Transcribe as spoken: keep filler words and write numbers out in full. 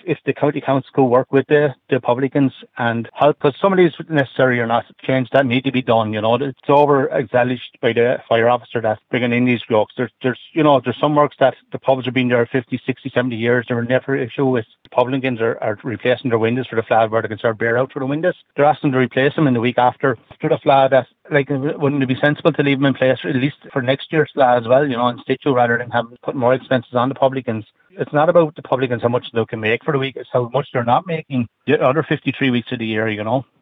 if the county council could work with the, the publicans and help, because some of these necessary or not change that need to be done. You know, it's over acknowledged by the fire officer that's bringing in these blocks. There's, there's, you know, there's some works that the pubs have been there fifty, sixty, seventy years. There were never issue with publicans are, are replacing their windows for the flat where they can start beer out for the windows. They're asking to replace them in the week after, after the flat. That, like, wouldn't it be sensible to leave them in place at least for next year's flat as well, you know, in situ rather than having put more expenses on the publicans? It's not about the publicans how much they can make for the week, it's how much they're not making the other fifty-three weeks of the year, you know.